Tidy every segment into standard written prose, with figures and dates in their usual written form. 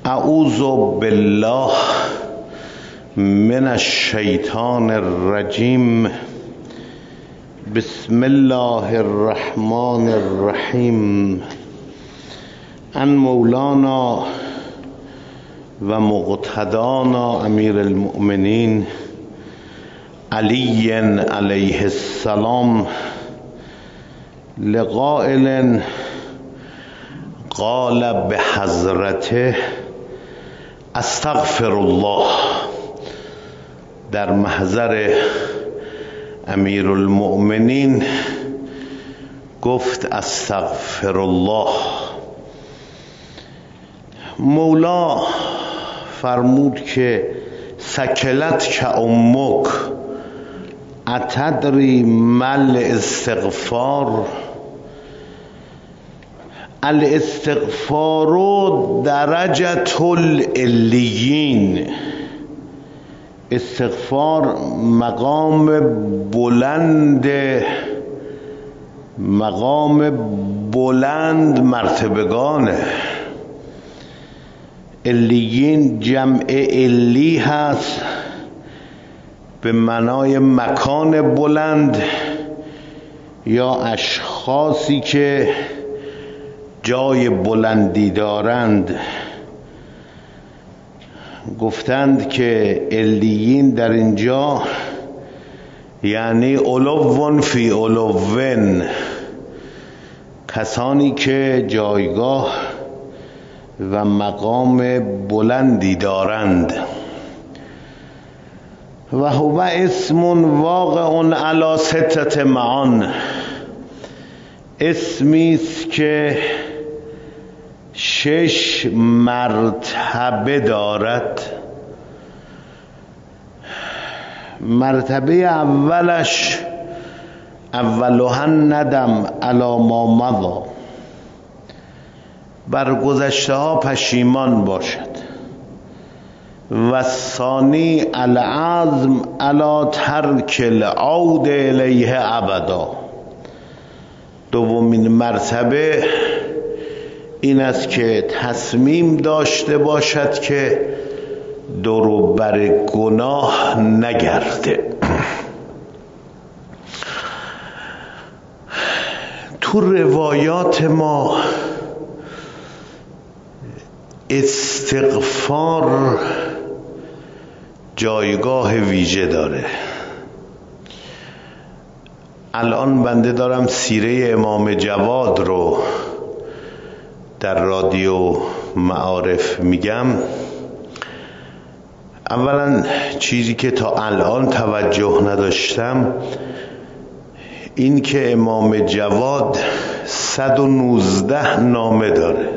اعوذ بالله من الشیطان الرجیم. بسم الله الرحمن الرحیم. ان مولانا و مقتدانا امیر المؤمنین علی علیه السلام لقائل قال بحضرته استغفر الله. در محضر امیر المؤمنین گفت استغفر الله. مولا فرمود که سکلت که امک اتدری مل استغفار. الاستغفار درجة العلیین. استغفار مقام بلند مرتبگانه. علیین جمع علی هست به معنای مکان بلند یا اشخاصی که جای بلندی دارند. گفتند که علیین در اینجا یعنی علو فی علوین، کسانی که جایگاه و مقام بلندی دارند. و هو اسم واقع علی ستة معان. اسمی است که 6 مرتبه دارد. مرتبه اولش اولها ندم علی ما مضی، بر گذشته ها پشیمان باشد. و ثانی العزم علی ترک العود الیه ابدا. دومین مرتبه این است که تصمیم داشته باشد که دور بر گناه نگرده. تو روایات ما استغفار جایگاه ویژه داره. الان بنده دارم سیره امام جواد رو در رادیو معارف میگم. اولا چیزی که تا الان توجه نداشتم این که امام جواد 119 نامه داره.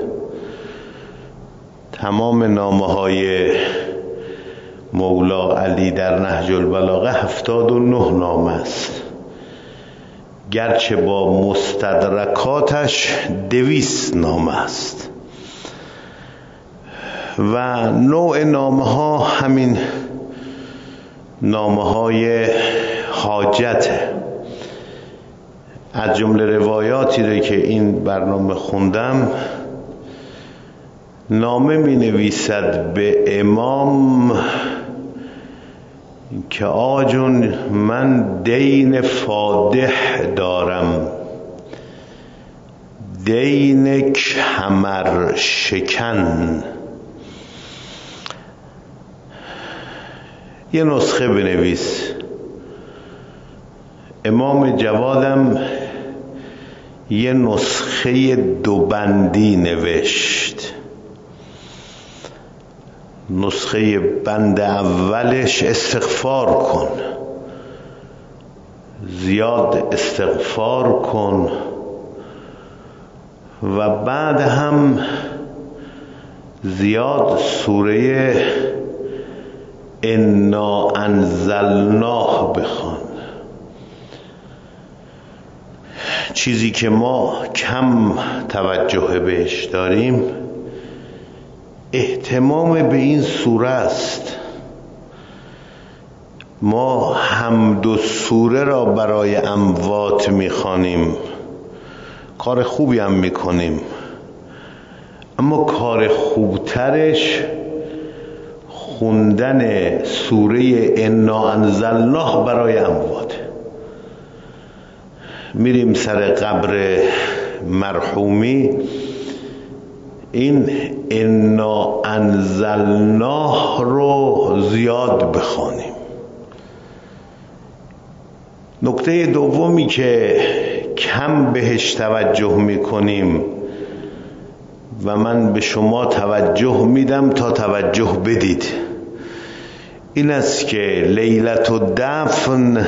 تمام نامه های مولا علی در نهج البلاغه 79 نامه است، گرچه با مستدرکاتش 200 نامه است. و نوع نامه ها همین نامه های حاجته. از جمله روایاتی رو که این برنامه خوندم، نامه می نویسد به امام که آجون من دین فادح دارم، دین کمر شکن. یه نسخه بنویس. امام جوادم یه نسخه 2 بندی نوشت. نسخه بند اولش استغفار کن، زیاد استغفار کن، و بعد هم زیاد سوره انا انزلناه بخوان. چیزی که ما کم توجه بهش داریم اهتمام به این سوره است. ما حمد و سوره را برای اموات میخوانیم، کار خوبی هم میکنیم، اما کار خوبترش خوندن سوره انا انزلناه برای اموات. میریم سر قبر مرحومی، این انا انزلناه رو زیاد بخوانیم. نکته دومی که کم بهش توجه میکنیم و من به شما توجه میدم تا توجه بدید، این است که لیلة الدفن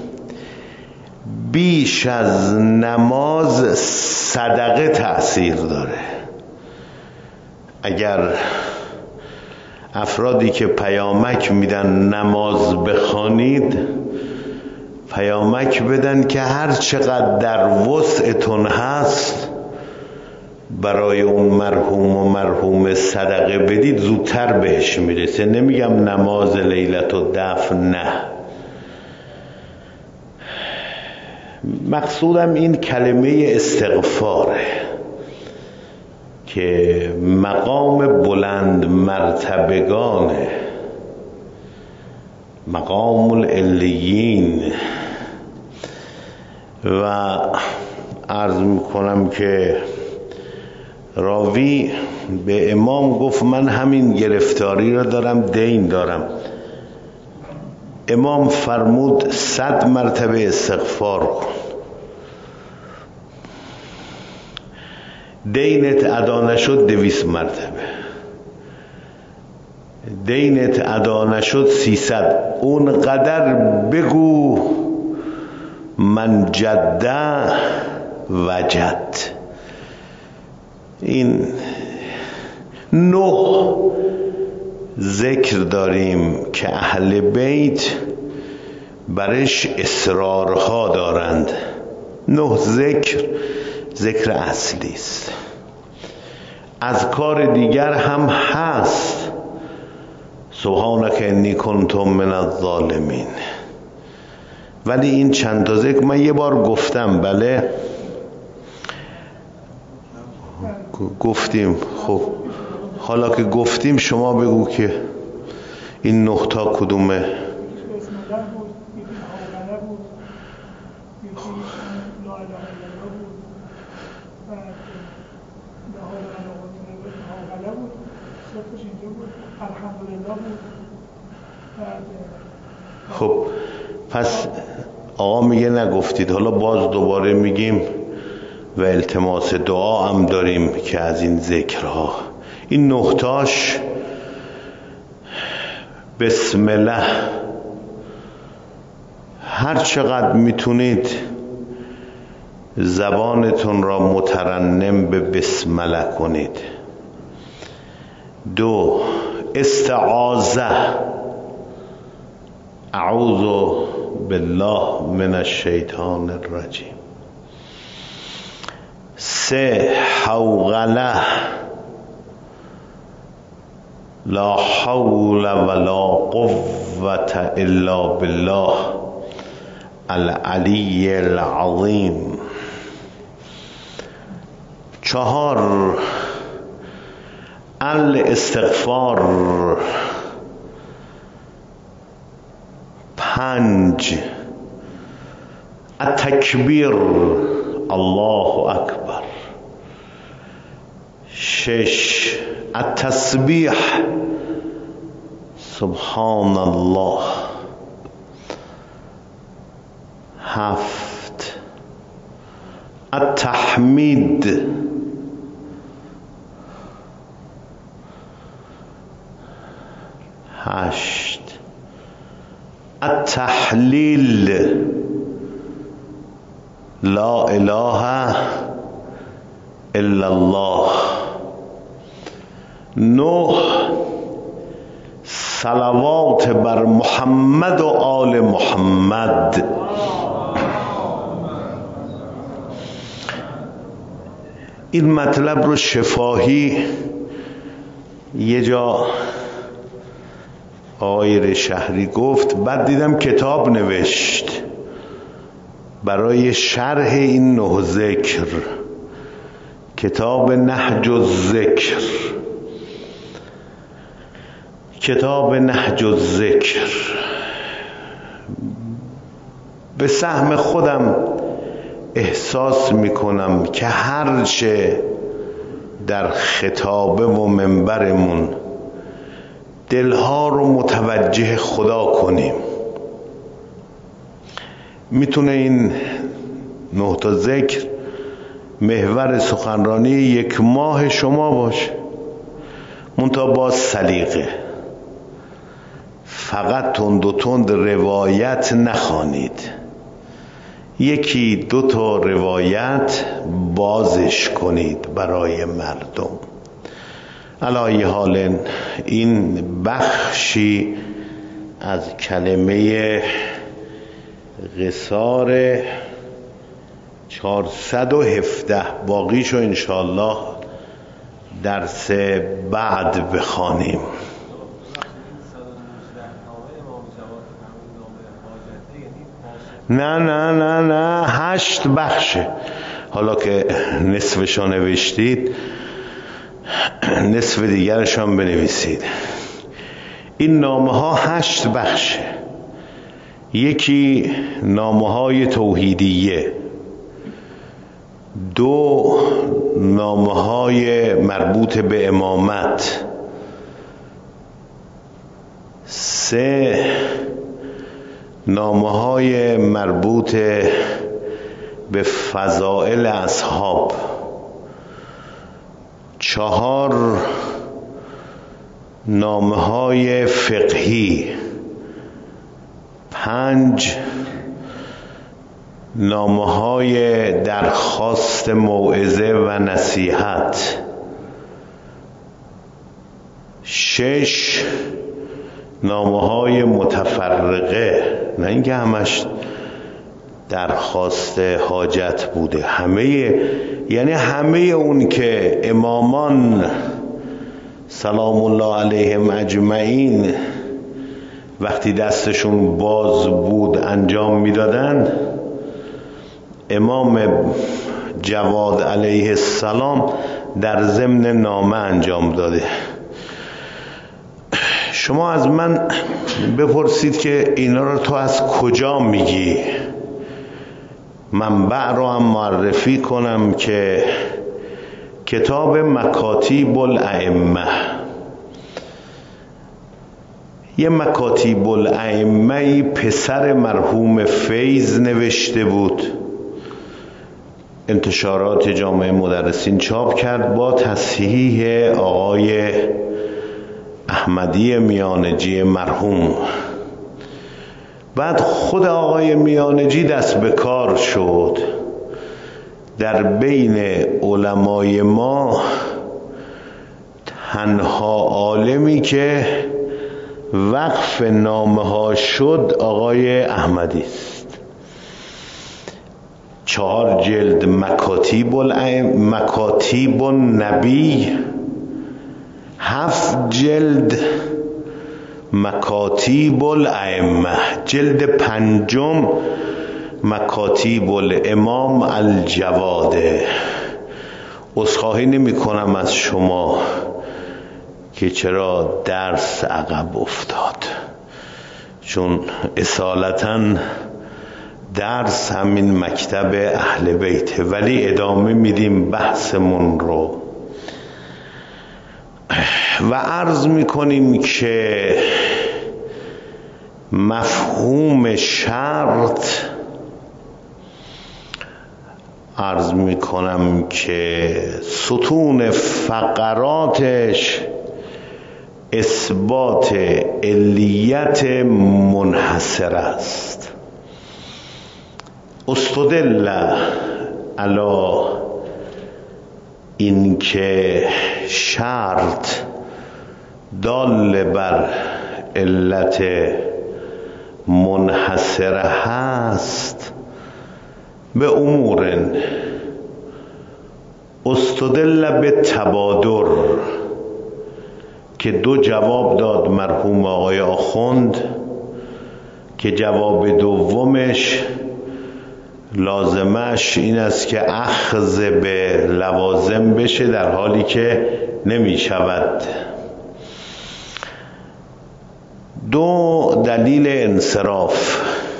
بیش از نماز صدقه تأثیر داره. اگر افرادی که پیامک میدن نماز بخوانید، پیامک بدن که هر چقدر در وسعتون هست برای اون مرحوم و مرحوم صدقه بدید، زودتر بهش میرسه. نمیگم نماز لیلة الدفن نه، مقصودم این کلمه استغفاره که مقام بلند مرتبگانه، مقام العلیین. و عرض میکنم که راوی به امام گفت من همین گرفتاری را دارم، دین دارم. امام فرمود 100 مرتبه استغفار کن، دینت ادا نشد 200 مرتبه، دینت ادا نشد 300. اونقدر بگو من جده وجد. این 9 ذکر داریم که اهل بیت برش اصرارها دارند. 9 ذکر اصلی است. اذکار دیگر هم هست، سبحانک انی کنت من الظالمین، ولی این چند تا ذکر من یه بار گفتم. بله گفتیم. خب حالا که گفتیم شما بگو که این 9 تا کدومه؟ خب پس آقا میگه نگفتید، حالا باز دوباره میگیم و التماس دعا هم داریم که از این ذکرها، این 9 تاش بسم الله، هر چقدر میتونید زبانتون را مترنم به بسم الله کنید. 2 استعاذه، اعوذ بالله من الشیطان الرجیم. 3 حوغله، لا حول ولا قوة الا بالله العلی العظیم. 4 الاستغفار. 5 التکبیر، الله اکبر. 6 التسبیح، سبحان الله. 7 التحمید. 8 التحلیل، لا اله الا الله. 9 صلوات بر محمد و آل محمد. این مطلب رو شفاهی یه جا آقای شهری گفت، بعد دیدم کتاب نوشت برای شرح این 9 ذکر کتاب نهج الذکر. کتاب نهج الذکر به سهم خودم احساس میکنم که هرچه در خطابه و منبرمون دلها رو متوجه خدا کنیم، میتونه این 9 تا ذکر محور سخنرانی 1 ماه شما باشه. منتها با سلیقه، فقط تند و تند روایت نخوانید، 1 2 تا روایت بازش کنید برای مردم. علی حال این بخشی از کلمه قصار 417، باقیشو انشاءالله درس بعد بخوانیم. نه 8 بخشه. حالا که نصفشو نوشتید، نصف دیگرشان بنویسید. این نامه ها 8 بخشه. 1 نامه های توحیدیه، 2 نامه های مربوط به امامت، 3 نامه های مربوط به فضائل اصحاب، 4 نامه های فقهی، 5 نامه های درخواست موعظه و نصیحت، 6 نامه های متفرقه، نه اینکه همش درخواست حاجت بوده، یعنی همه اون که امامان سلام الله علیهم اجمعین وقتی دستشون باز بود انجام میدادن، امام جواد علیه السلام در ضمن نامه انجام داده. شما از من بپرسید که اینا رو تو از کجا میگی؟ منبع رو هم معرفی کنم که کتاب مکاتیب الائمه، یه مکاتیب الائمه پسر مرحوم فیض نوشته بود، انتشارات جامعه مدرسین چاپ کرد با تصحیح آقای احمدی میانجی مرحوم. بعد خود آقای میانجی دست به کار شد، در بین علمای ما تنها عالمی که وقف نامه ها شد آقای احمدی است. 4 جلد مکاتیب النبی، 7 جلد مکاتیب الائمه، جلد 5 مکاتیب الامام الجواده. عذرخواهی نمی کنم از شما که چرا درس عقب افتاد، چون اصالتاً درس همین مکتب اهل بیت، ولی ادامه میدیم بحثمون رو و عرض میکنیم که مفهوم شرط، عرض میکنم که ستون فقراتش اثبات علیت منحصر است. استدل علی این که شرط دال بر علت منحصر هست به امور استدل به تبادر که 2 جواب داد مرحوم آقای آخوند که جواب دومش لازمش این است که اخذ به لوازم بشه، در حالی که نمی شود. 2 دلیل انصراف.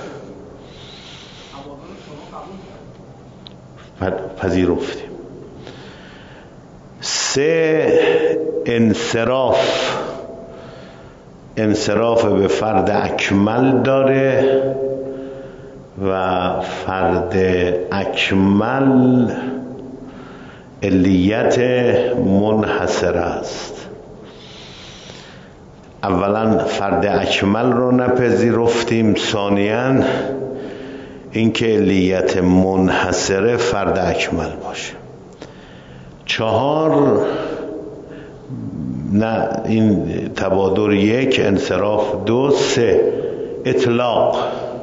پذیرفتیم. 3 انصراف به فرد اکمل داره و فرد اکمل علیت منحصر است. اولا فرد اکمل رو نپذیرفتیم، ثانیاً اینکه علیت منحصره فرد اکمل باشه. 4 نه، این تبادر 1، انصراف 2، 3 اطلاق،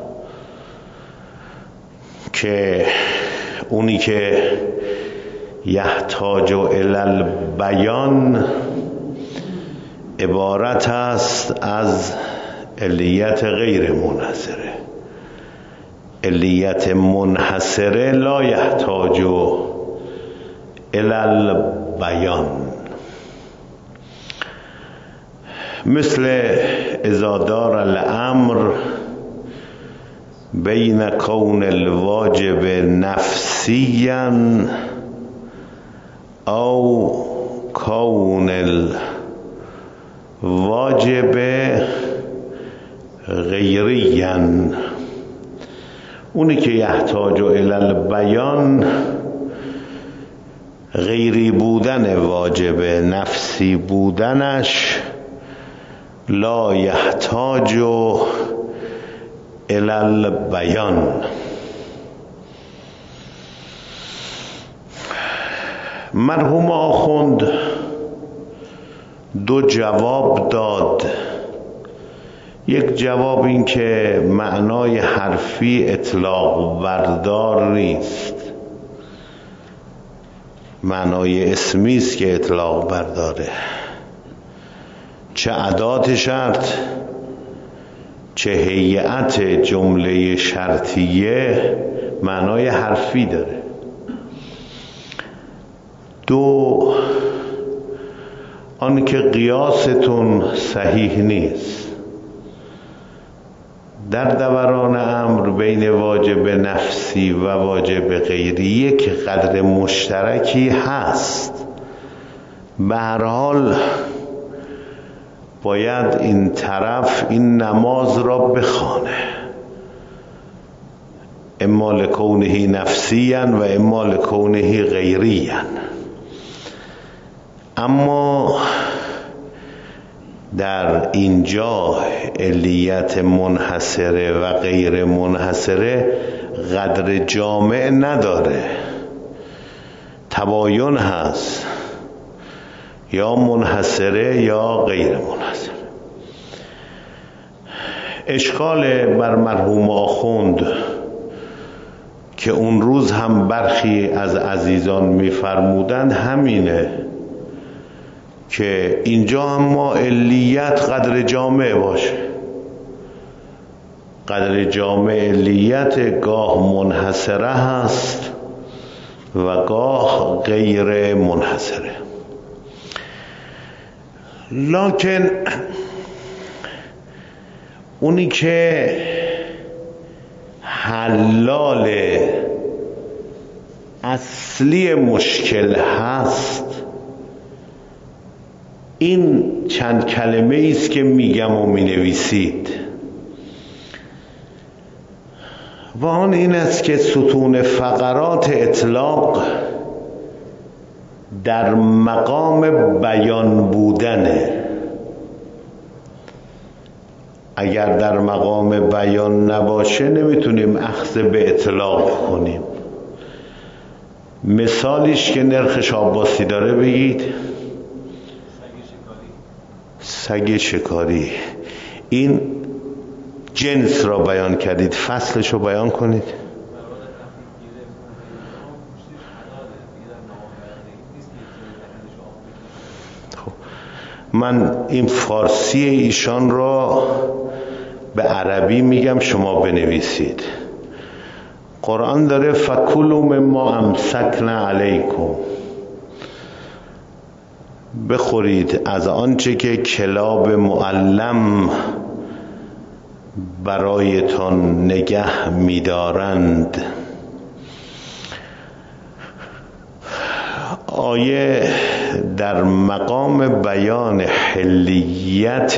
که اونی که یحتاج الی البیان عبارت است از علیت غیر منحصره. علیت منحصره لا یحتاج الی البیان. مثل اذا دار الامر بین کون الواجب نفسیا او کون الواجب غیریا. اونی که یحتاج الی البیان غیری بودن واجب، نفسی بودنش لا یحتاج الی البیان. مرحوم آخوند 2 جواب داد. یک جواب این که معنای حرفی اطلاق بردار نیست، معنای اسمی است که اطلاق برداره. چه ادات شرط چه هیئت جمله شرطیه معنای حرفی داره. 2 آن که قیاستون صحیح نیست. در دوران امر بین واجب نفسی و واجب غیری یک قدر مشترکی هست. به هر حال باید این طرف این نماز را بخوانه، اما لکونه نفسیا و اما لکونه غیریا. اما در اینجا علیت منحصره و غیر منحصره قدر جامع نداره، تباین هست، یا منحصره یا غیر منحصره. اشکال بر مرحوم آخوند که اون روز هم برخی از عزیزان میفرمودند همینه که اینجا هم ما علیت قدر جامع باشه. قدر جامع علیت گاه منحصره هست و گاه غیر منحصره. لکن اونی که حلال اصلی مشکل هست این چند کلمه است که میگم و مینویسید و آن این است که ستون فقرات اطلاق در مقام بیان بودنه. اگر در مقام بیان نباشه نمیتونیم اخذ به اطلاق کنیم. مثالیش که نرخ عباسی داره بگید. سگ شکاری. این جنس را بیان کردید، فصلش رو بیان کنید. من این فارسی ایشان را به عربی میگم، شما بنویسید. قرآن داره فکلوا مما امسکنا علیکم، بخورید از آنچه که کلاب معلم برایتان نگه می‌دارند. آیه در مقام بیان حلیت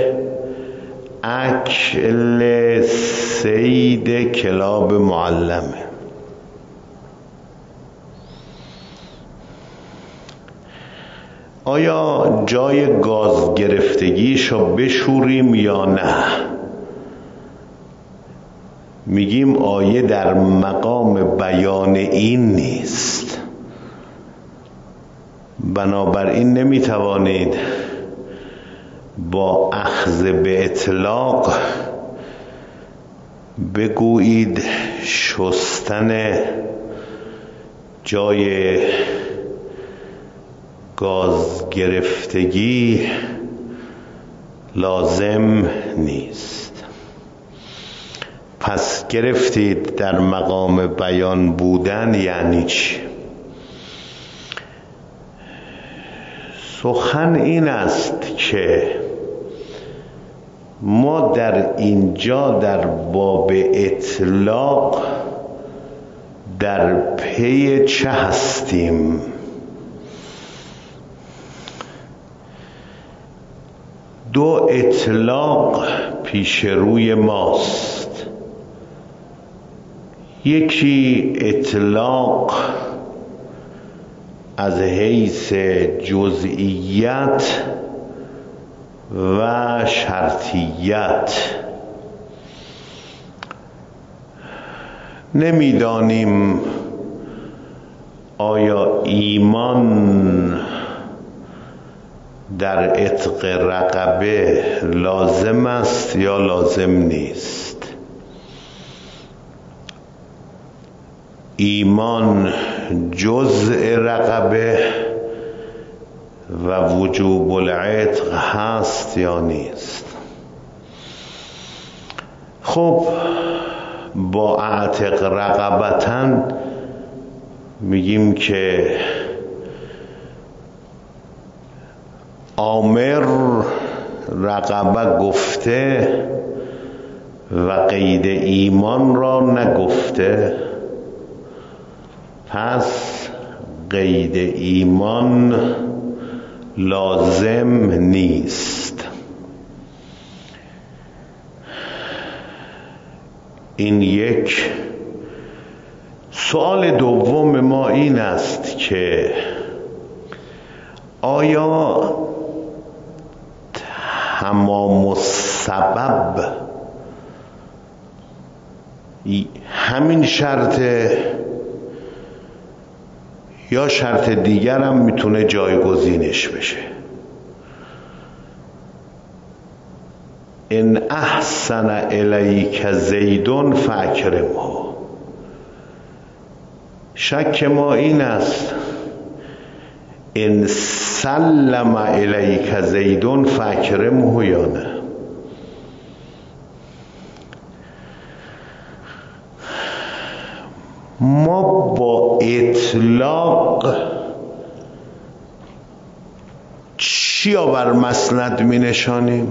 اکل صید کلاب معلمه. آیا جای گاز گرفتگیشو بشوریم یا نه؟ میگیم آیه در مقام بیان این نیست، بنابراین نمیتوانید با اخذ به اطلاق بگویید شستن جای گاز گرفتگی لازم نیست. پس گرفتید در مقام بیان بودن یعنی چی؟ سخن این است که ما در اینجا در باب اطلاق در پی چه هستیم؟ دو اطلاق پیش روی ماست. یکی اطلاق از حیث جزئیت و شرطیت. نمیدانیم آیا ایمان در عتق رقبه لازم است یا لازم نیست. ایمان جزء رقبه و وجوب العتق هست یا نیست. خب با اعتق رقبتن میگیم که آمر رقبه گفته و قید ایمان را نگفته، پس قید ایمان لازم نیست. این یک. سوال دوم ما این است که آیا تمام السبب همین شرطه یا شرط دیگر هم میتونه جایگزینش بشه؟ ان احسن الیک زیدون فاکرمه. شک ما این است ان سلم الیک زیدون فاکرمه یا نه. ما با اطلاق چی بر مسند می نشانیم؟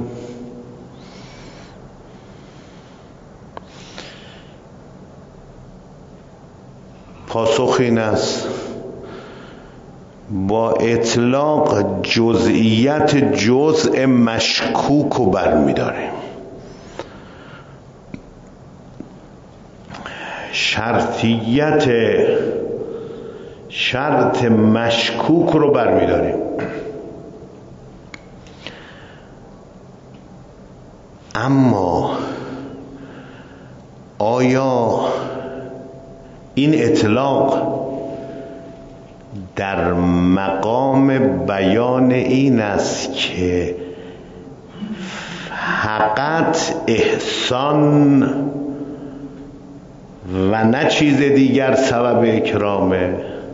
پاسخ این است با اطلاق جزئیت جزء مشکوک رو برمی داریم، شرطیت شرط مشکوک رو برمی داریم. اما آیا این اطلاق در مقام بیان این است که فقط احسان و نه چیز دیگر سبب اکرامه،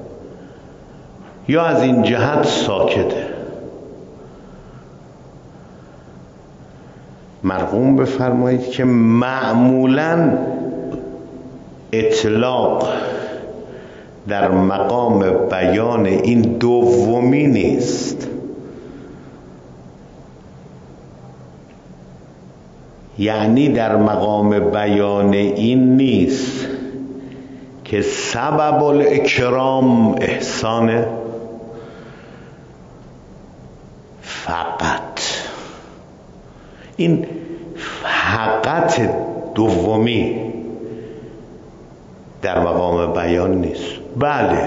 یا از این جهت ساکته؟ مرقوم بفرمایید که معمولاً اطلاق در مقام بیان این دومی نیست. یعنی در مقام بیان این نیست که سبب الاکرام احسانه فقط. این فقط دومی در مقام بیان نیست. بله،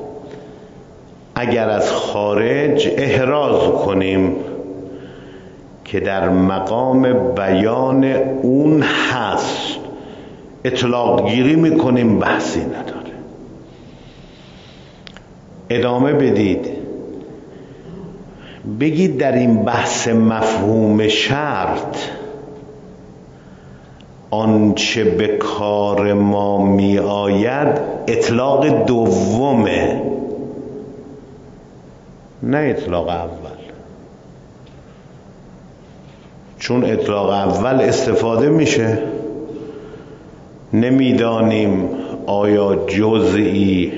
اگر از خارج احراز کنیم که در مقام بیان اون هست، اطلاق گیری میکنیم، بحثی نداره. ادامه بدید، بگید در این بحث مفهوم شرط آنچه به کار ما می آید اطلاق دومه، نه اطلاق اول. چون اطلاق اول استفاده میشه، نمیدانیم آیا جزئی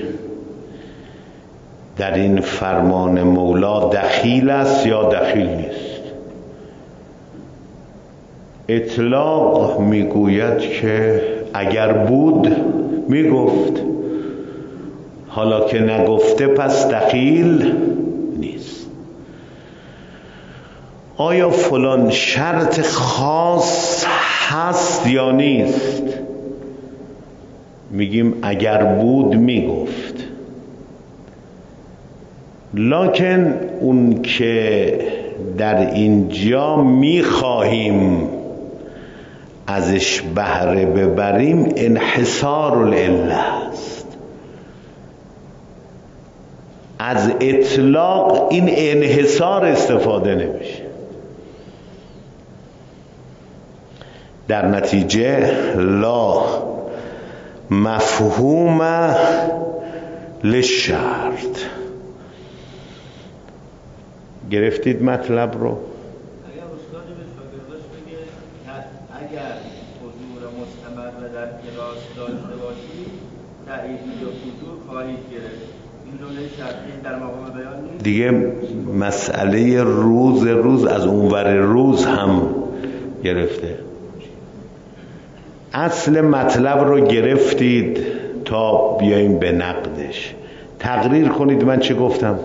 در این فرمان مولا دخیل است یا دخیل نیست. اطلاق میگوید که اگر بود میگفت، حالا که نگفته پس دخیل نیست. آیا فلان شرط خاص هست یا نیست؟ میگیم اگر بود میگفت. لکن اون که در اینجا میخواهیم ازش بهره ببریم انحصار العله است. از اطلاق این انحصار استفاده نمیشه. در نتیجه لا مفهوم للشرط. گرفتید مطلب رو؟ اگر استاد به شاگرداش بگه اگر حضور مستمر در کلاس داشته باشید تایید یا حضور خواهید گرفت، این جمله شرطی در مقام بیان نیست. دیگه مسئله روز از اونور روز هم گرفته. اصل مطلب رو گرفتید تا بیاییم به نقدش. تقریر کنید من چه گفتم.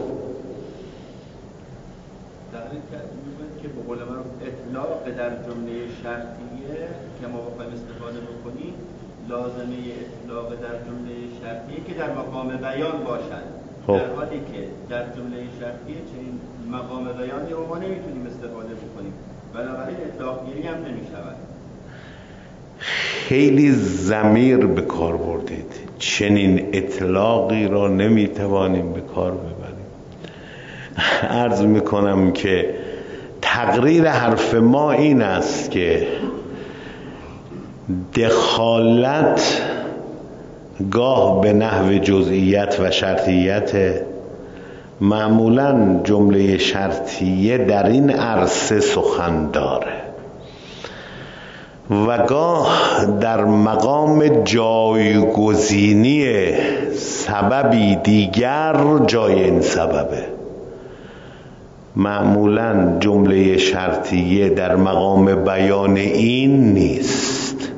که به قول من اطلاق در جمله شرطیه که ما بخوایم استفاده بکنیم لازمه اطلاق در جمله شرطیه که در مقام بیان باشد. در حالی که در جمله شرطیه چنین مقام بیانی رو ما نمیتونیم استفاده بکنیم، بنابراین اطلاق گیری هم نمیشود. خیلی ضمیر به کار بردید. چنین اطلاقی را نمیتوانیم به کار ببریم. عرض میکنم که تقریر حرف ما این است که دخالت گاه به نحو جزئیت و شرطیت، معمولا جمله شرطیه در این عرصه سخن داره و گاه در مقام جایگزینی سببی دیگر جای این سببه. معمولا جمله شرطیه در مقام بیان این نیست.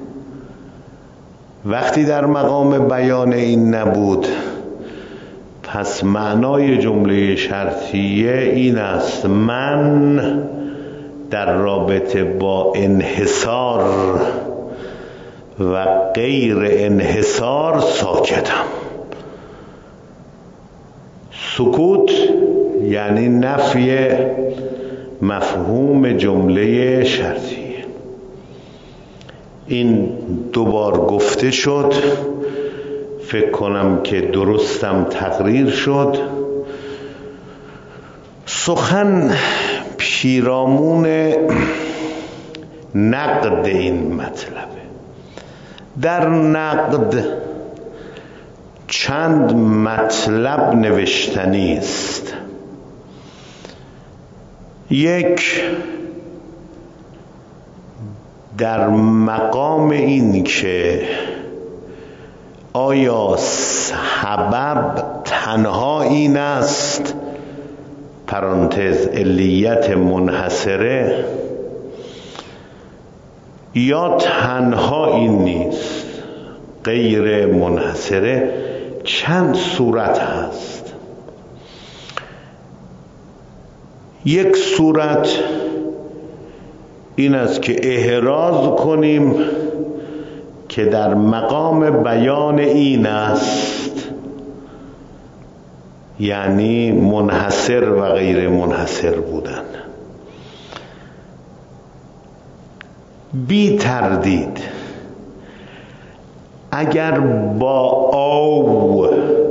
وقتی در مقام بیان این نبود، پس معنای جمله شرطیه این است: من در رابطه با انحصار و غیر انحصار ساکتم. سکوت یعنی نفی مفهوم جمله شرطیه. این دوبار گفته شد، فکر کنم که درستم تقریر شد. سخن پیرامون نقد این مطلبه. در نقد چند مطلب نوشتنی است. یک، در مقام این که آیا سبب تنها این است، پرانتز علیت منحصره، یا تنها این نیست، غیر منحصره، چند صورت هست. یک صورت این است که احراز کنیم که در مقام بیان این است، یعنی منحصر و غیر منحصر بودن. بی تردید اگر با او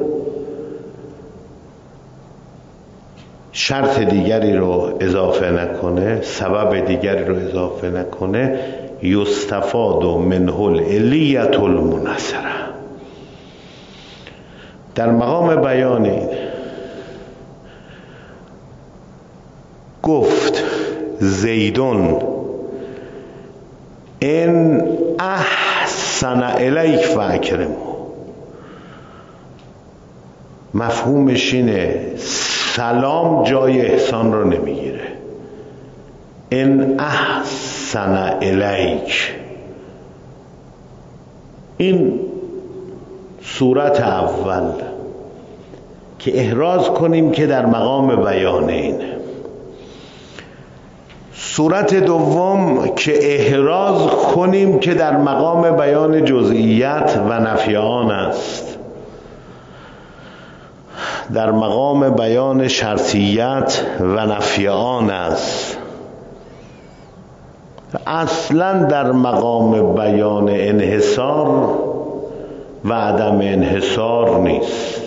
شرط دیگری رو اضافه نکنه، سبب دیگری رو اضافه نکنه، یستفاد منه العلیة المنحصره. در مقام بیان این گفت زیدون ان احسن الیک فاکرمه، مفهومش اینه سلام جای احسان رو نمیگیره. ان احسن الیک، این صورت اول که احراز کنیم که در مقام بیان اینه. صورت دوم که احراز کنیم که در مقام بیان جزئیت و نفی آن است، در مقام بیان شرطیت و نفی آن است، اصلا در مقام بیان انحصار و عدم انحصار نیست.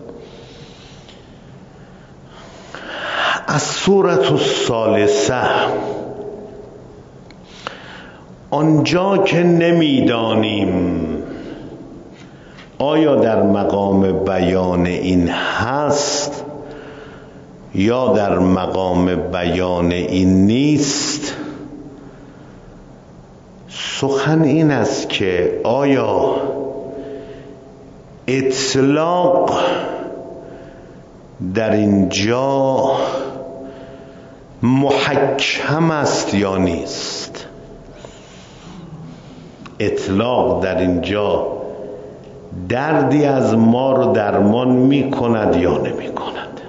الصورة الثالثه، آنجا که نمیدانیم آیا در مقام بیان این هست یا در مقام بیان این نیست، سخن این است که آیا اطلاق در اینجا محکم است یا نیست. اطلاق در اینجا دردی از ما رو درمان می کند یا نمی کند؟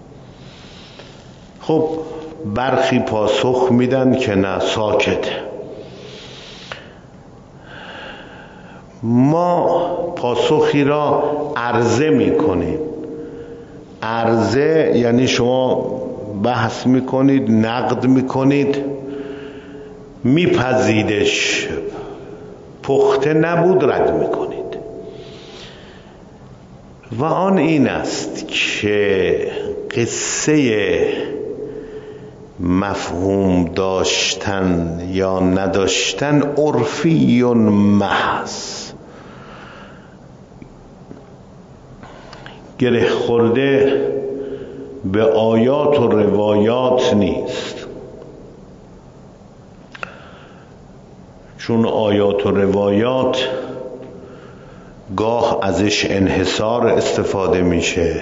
خب برخی پاسخ میدن که نه، ساکته. ما پاسخی را عرضه می کنیم. عرضه یعنی شما بحث می کنید، نقد می کنید، می پذیدش، پخته نبود رد می کنید. و آن این است که قصه مفهوم داشتن یا نداشتن عرفی محض، گره خورده به آیات و روایات نیست. چون آیات و روایات گاه ازش انحصار استفاده میشه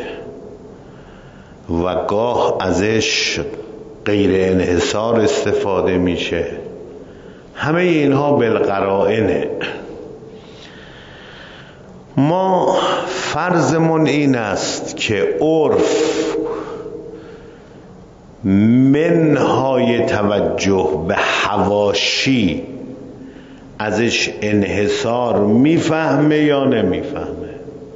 و گاه ازش غیر انحصار استفاده میشه، همه اینها بالقرائنه. ما فرضمون این است که عرف منهای توجه به حواشی ازش انحصار میفهمه یا نمیفهمه.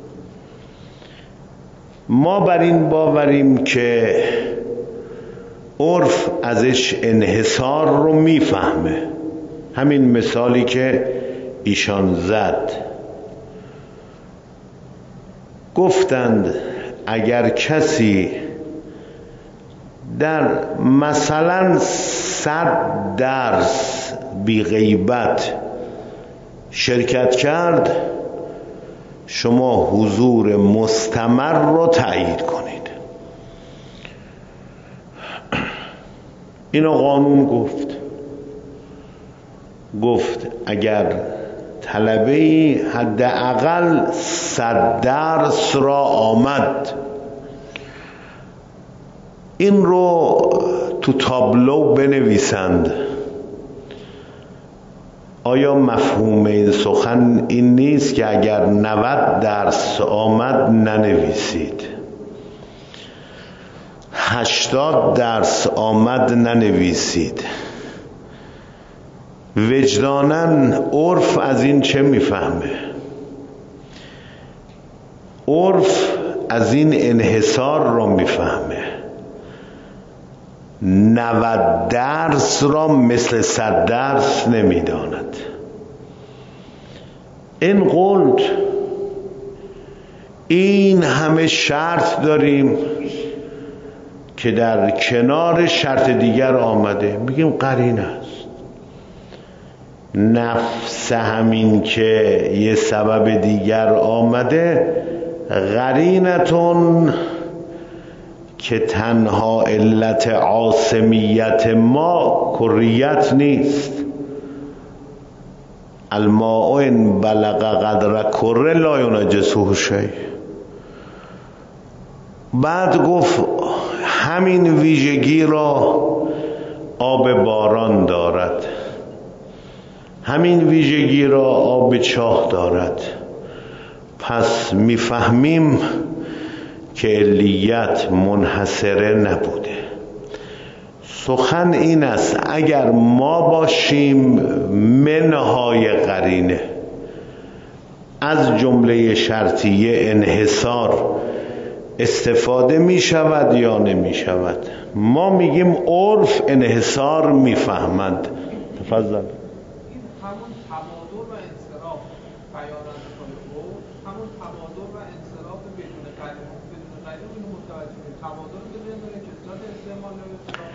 ما بر این باوریم که عرف ازش انحصار رو میفهمه. همین مثالی که ایشان زد، گفتند اگر کسی در مثلا 100 درس بی غیبت شرکت کرد، شما حضور مستمر رو تایید کنید. اینو قانون گفت اگر طلبه‌ای حداقل 100 درس را آمد، این رو تو تابلو بنویسند. آیا مفهوم این سخن این نیست که اگر 90 درس آمد ننویسید، 80 درس آمد ننویسید؟ وجداناً عرف از این چه میفهمه؟ عرف از این انحصار رو میفهمه. 90 درس را مثل 100 درس نمیداند. این قلت این همه شرط داریم که در کنار شرط دیگر آمده، میگیم قرینه است. نفس همین که یه سبب دیگر آمده قرینتون که تنها علت عاصمیت ما کریت نیست. الماء ان بلغ قدر کره لا ینجسه شیء. بعد گفت همین ویژگی را آب باران دارد، همین ویژگی را آب چاه دارد. پس میفهمیم که علیت منحصره نبوده. سخن این است اگر ما باشیم منهای قرینه از جمله شرطیه انحصار استفاده می شود یا نمی شود؟ ما میگیم عرف انحصار میفهمد. تفضل. همون تبادر و انصراف بیانات خود همون تبادر و انصراف بدون قرینه اینو متوجه تبادر بدون کسرت استعمال نمیشه.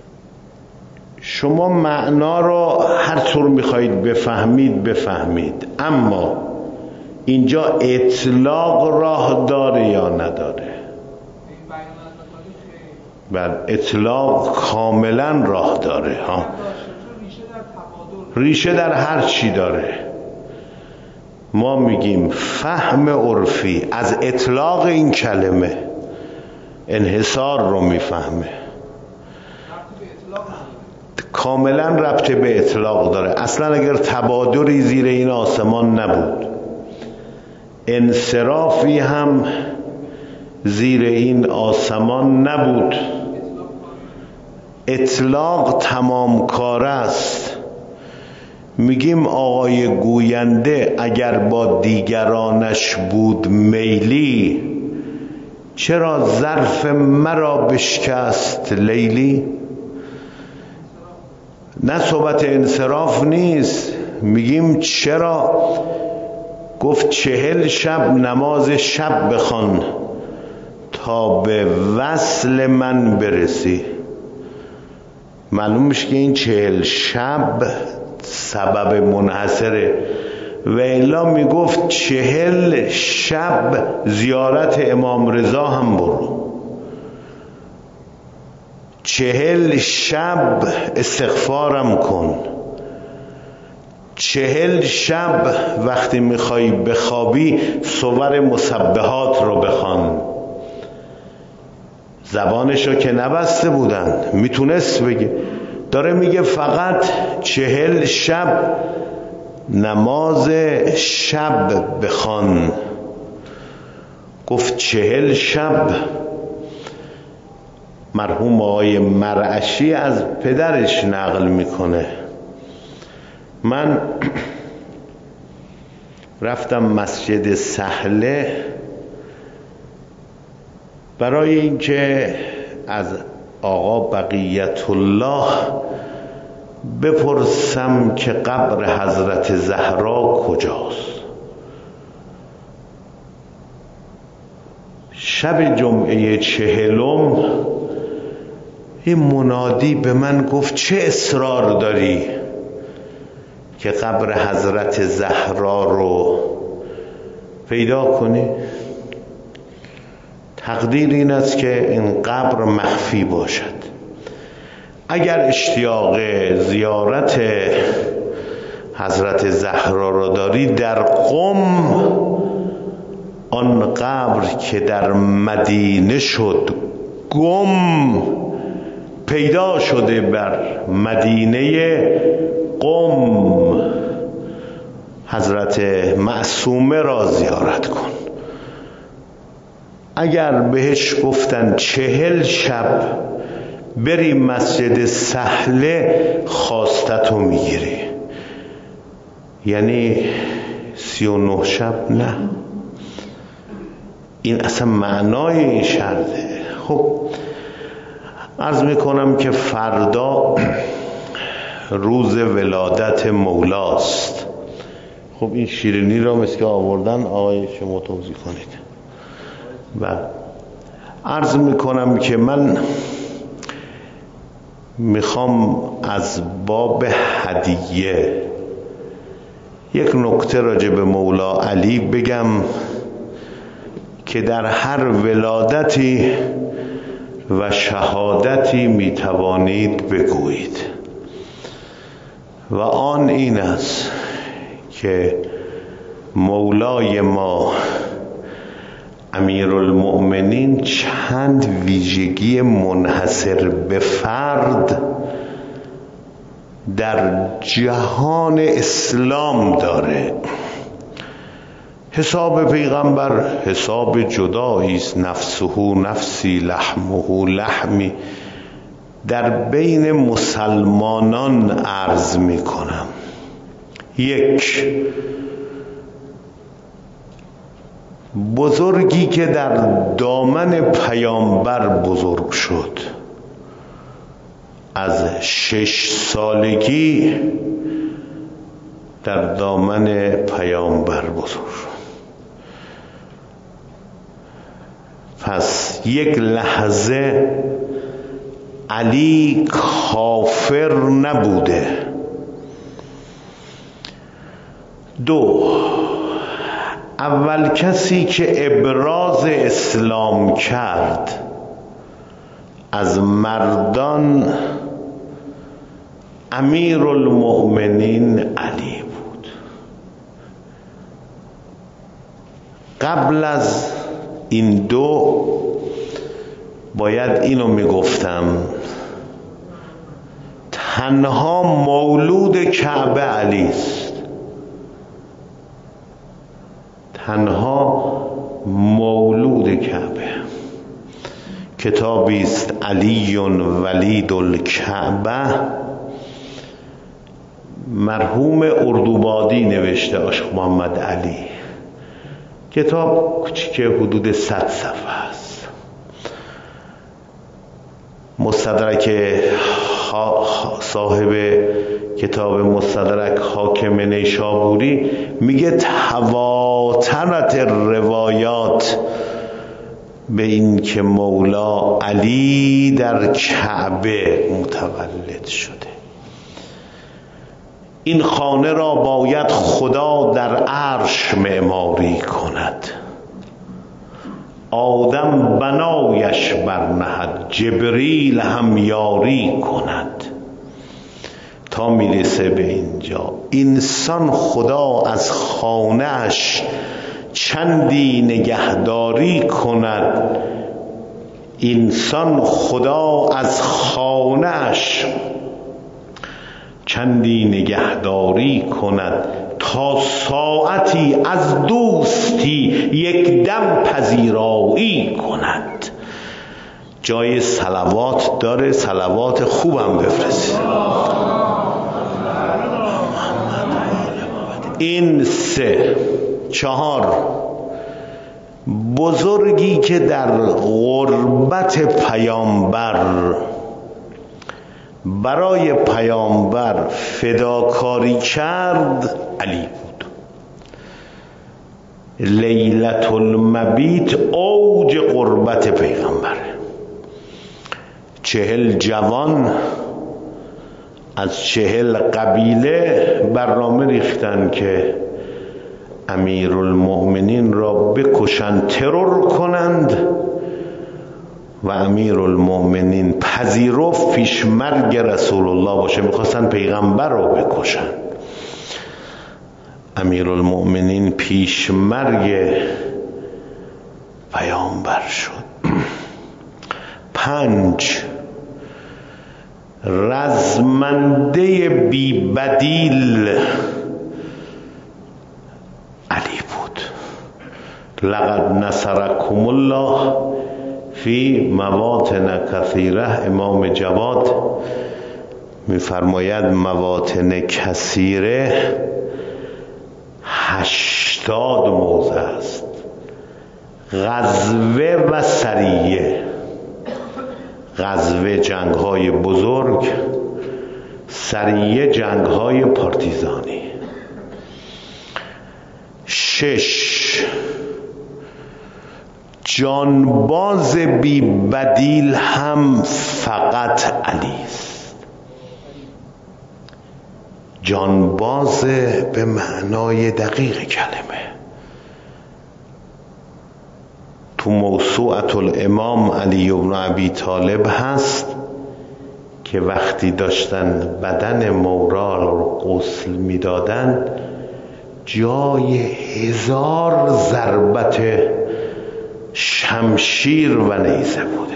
شما معنا رو هر طور میخواهید بفهمید، اما اینجا اطلاق راه داره یا نداره؟ بله، اطلاق کاملا راه داره ها. ریشه در هر چی داره. ما میگیم فهم عرفی از اطلاق این کلمه انحصار رو میفهمه، کاملا ربط به اطلاق داره. اصلا اگر تبادری زیر این آسمان نبود، انصرافی هم زیر این آسمان نبود، اطلاق تمام کار است. میگیم آقای گوینده اگر با دیگرانش بود میلی، چرا ظرف مرا بشکست لیلی؟ نه صحبت انصراف نیست. میگیم چرا؟ گفت 40 شب نماز شب بخوان تا به وصل من برسی. معلوم میشه که این 40 شب سبب منحصره، و الا میگفت 40 شب زیارت امام رضا هم برو، 40 شب استغفارم کن، 40 شب وقتی میخوای بخوابی صور مسبحات رو بخوان. زبانشو که نبسته بودن، میتونست بگه. داره میگه فقط 40 شب نماز شب بخوان. گفت 40 شب. مرحوم آقای مرعشی از پدرش نقل میکنه، من رفتم مسجد سهله برای اینکه از آقا بقیت الله بپرسم که قبر حضرت زهرا کجاست. شب جمعه 40 این منادی به من گفت چه اصرار داری که قبر حضرت زهرا رو پیدا کنی؟ تقدیر این است که این قبر مخفی باشد. اگر اشتیاق زیارت حضرت زهرا را داری، در قم آن قبر که در مدینه شد گم، پیدا شده بر مدینه قم. حضرت معصومه را زیارت کن. اگر بهش گفتن 40 شب بری مسجد سهله، خواستتو میگیری. یعنی 39 شب نه، این اصلا معنای این شرطه. خب عرض میکنم که فردا روز ولادت مولاست. خب این شیرینی را مثل که آوردن، آقای شما توضیح کنید. و عرض میکنم که من میخوام از باب هدیه یک نکته راجع به مولا علی بگم که در هر ولادتی و شهادتی میتوانید بگویید، و آن این است که مولای ما امیرالمؤمنین چند ویژگی منحصر به فرد در جهان اسلام داره. حساب پیغمبر حساب جدایی است، نفسه نفسی لحمه لحمی. در بین مسلمانان عرض می کنم، یک بزرگی که در دامن پیامبر بزرگ شد، از 6 سالگی در دامن پیامبر بزرگ شد. پس یک لحظه علی کافر نبوده. 2 اول کسی که ابراز اسلام کرد از مردان امیرالمؤمنین علی بود. قبل از این 2 باید اینو میگفتم، تنها مولود کعبه علی است. تنها مولود کعبه. کتابی است علی ولید الکعبه، مرحوم اردوبادی نوشته، عاشق محمد علی. کتاب کوچیکه حدود 100 صفحه است. مستدرک صاحب کتاب مستدرک حاکم نیشابوری میگه تواترت روایات به این که مولا علی در کعبه متولد شده. این خانه را باید خدا در عرش معماری کند، آدم بنایش برنهد، جبریل هم یاری کند، تا میرسه به اینجا. انسان خدا از خانه‌اش چندی نگهداری کند، انسان خدا از خانه‌اش چندی نگهداری کند، تا ساعتی از دوستی یک دم پذیرایی کند. جای صلوات داره، صلوات خوبم بفرستید. این 3. 4 بزرگی که در غربت پیامبر برای پیامبر فداکاری کرد علی بود. لیلة المبیت اوج قربت پیغمبر. 40 جوان از 40 قبیله برنامه ریختن که امیرالمؤمنین را بکشند، ترور کنند، و امیرالمؤمنین پذیرفت پیش مرگ رسول الله باشه. میخواستن پیغمبر رو بکشن. امیرالمؤمنین پیشمرگ پیامبر شد. 5 رزمنده بی بدیل علی بود. لقد نصرکم الله فی مواطن کثیره. امام جواد میفرماید مواطن کثیره 80 موضع است. غزوه و سریه. غزوه جنگ‌های بزرگ، سریه جنگ‌های پارتیزانی. 6 جانباز بی بدیل هم فقط علی است. جانباز به معنای دقیق کلمه. تو موسوعة الامام علی بن ابی طالب هست که وقتی داشتن بدن مولا رو غسل میدادن جای 1000 ضربت شمشیر و نیزه بوده.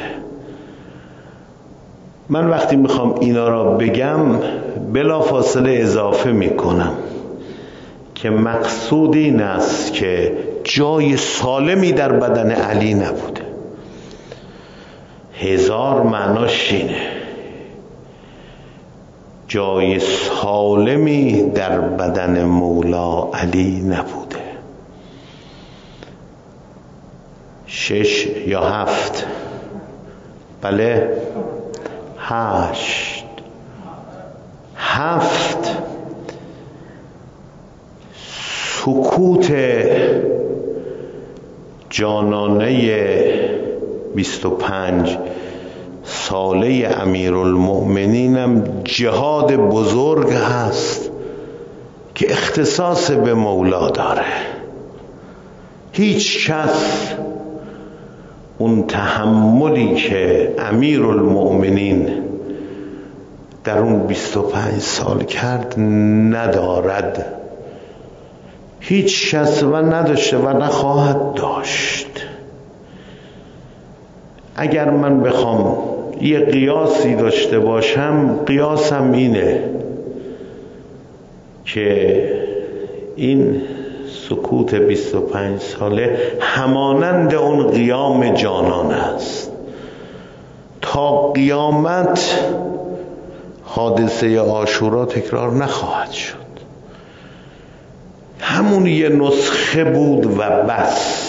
من وقتی میخوام اینا را بگم بلافاصله اضافه میکنم که مقصود این است که جای سالمی در بدن علی نبوده. 1000 معناش اینه، جای سالمی در بدن مولا علی نبوده. 6 یا 7 بله 7 سکوت جانانه 25 ساله امیرالمؤمنینم جهاد بزرگ هست که اختصاص به مولا داره. هیچ کس اون تحملی که امیرالمؤمنین در اون 25 سال کرد ندارد. هیچ کس و نداشته و نخواهد داشت. اگر من بخوام یه قیاسی داشته باشم، قیاسم اینه که این سکوت 25 ساله همانند اون قیام جانان است. تا قیامت حادثه عاشورا تکرار نخواهد شد. همون یه نسخه بود و بس.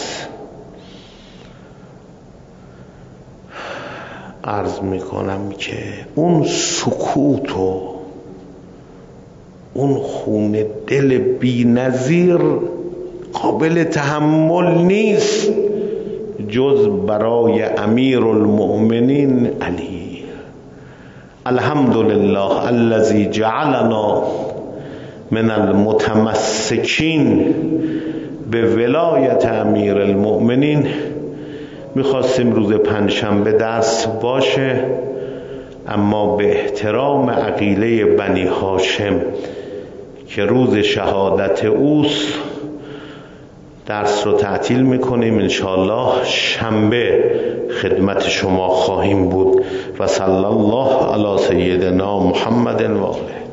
عرض میکنم که اون سکوت و اون خون دل بی نظیر قابل تحمل نیست جز برای امیرالمؤمنین علی. الحمدلله الذی جعلنا من المتمسکین به ولایت امیرالمؤمنین. میخواستیم روز پنجشنبه درس باشه، اما به احترام عقیله بنی هاشم که روز شهادت اوست درس رو تعطیل میکنیم. انشاءالله شنبه خدمت شما خواهیم بود. و صلی الله علی سیدنا محمد و آله.